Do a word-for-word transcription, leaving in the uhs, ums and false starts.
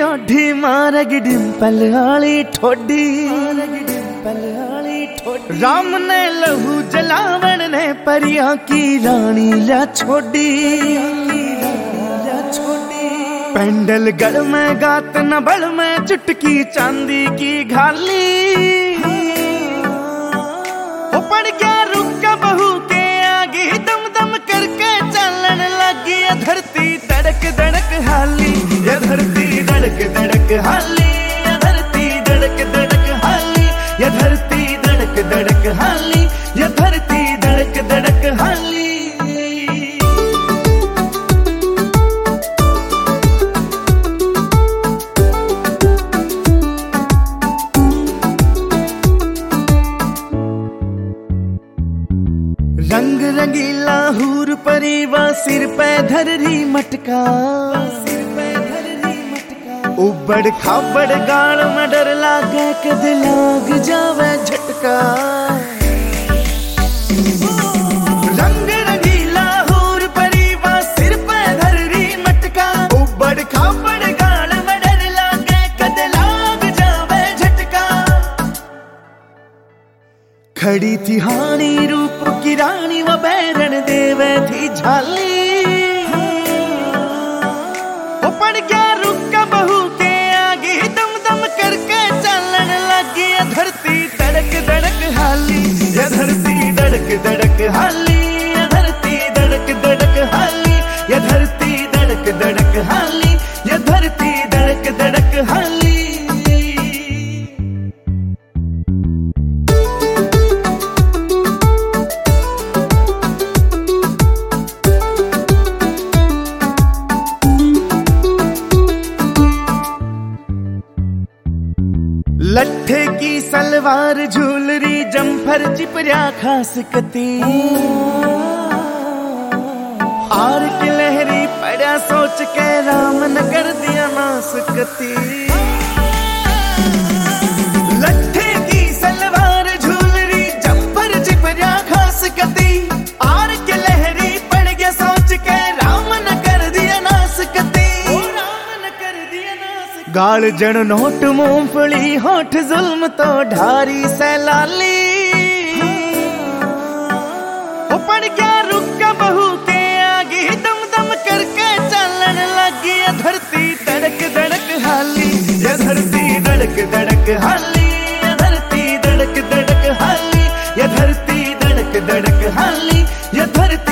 ढोढी मारग डिंपल वाली ठोडी, राम ने लहू जलावन ने परिया की रानी ला छोड़ी। पेंडल गढ़ में गात न बड़ में चुटकी चांदी की घाली, हो पड़ गया रुका बहू के आगे दम दम करके चलन लगी। ये धरती धड़क धड़क हाली, ये धरती धड़क धड़क हाली, ये धरती धड़क धड़क हाली, ये धरती धड़क धड़क हाली, ये धरती धड़क धड़क हाली। रंग रंगीला हूर परिवा सिर पे धर रही मटका, सिर पे धर रही मटका। उबड़ खाबड़ गाल में डर लागे कद लाग जावे झटका। रंग रंगीला हूर परिवा सिर पे धर रही मटका, उबड़ खाबड़ गाल में डर लागे कद लाग जावे झटका। खड़ी थी हानी रूप की रानी व बैरन देवे थी झाली, वो पड़ गया रुका बहू के आगे दम दम करके चलन लगी। ये धरती धड़क धड़क हाली, ये धरती धड़क धड़क हाली, ये धरती धड़क धड़क हाली, ये धरती धड़क धड़क हाली, ये धरती धड़क धड़क हाली। लट्ठे की सलवार झूलरी जम्फर चिपरिया खास कती, आर की लहरी पड़ा सोच के राम न कर दिया नास कती। लट्ठे की सलवार झूलरी जम्फर चिपरिया खास कती, आर की लहरी पड़ गया सोच के राम न कर दिया नास कती। गाल जन नोट मूंगफली होठ जुल्म तो ढारी सैलाली, वो पड़ गया रुका बहू के आगे दम दम करके चलन लगी। ये धरती धड़क धड़क हाली, ये धरती धड़क धड़क हाली, ये धरती धड़क धड़क हाली, ये धरती धड़क धड़क हाली, ये धरती